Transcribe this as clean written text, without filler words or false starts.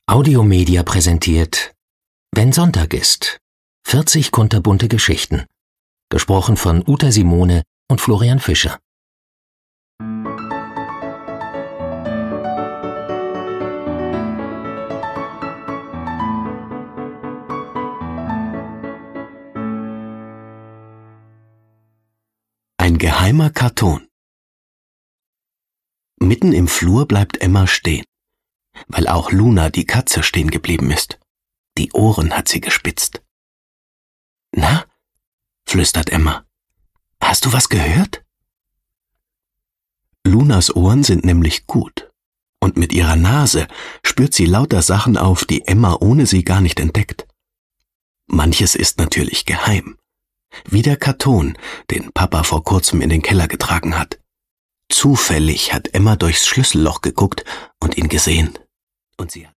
Audiomedia präsentiert Wenn Sonntag ist. 40 kunterbunte Geschichten. Gesprochen von Uta Simone und Florian Fischer. Ein geheimer Karton. Mitten im Flur bleibt Emma stehen, weil auch Luna, die Katze, stehen geblieben ist. Die Ohren hat sie gespitzt. »Na?«, flüstert Emma. »Hast du was gehört?« Lunas Ohren sind nämlich gut, und mit ihrer Nase spürt sie lauter Sachen auf, die Emma ohne sie gar nicht entdeckt. Manches ist natürlich geheim, wie der Karton, den Papa vor kurzem in den Keller getragen hat. Zufällig hat Emma durchs Schlüsselloch geguckt und ihn gesehen. Und sie